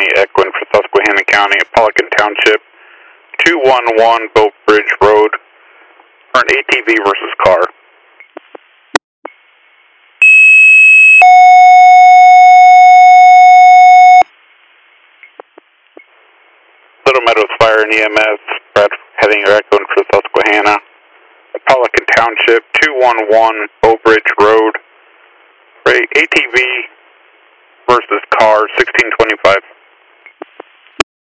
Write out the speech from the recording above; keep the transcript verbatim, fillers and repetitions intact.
County, echoing for Susquehanna County, Pelican Township, two one one Boat Bridge Road, for an A T V versus car. Little Meadows Fire and E M S, Brad heading or echoing for Susquehanna, Pelican Township, two one one Boat Bridge Road, for a A T V versus car, sixteen twenty-five.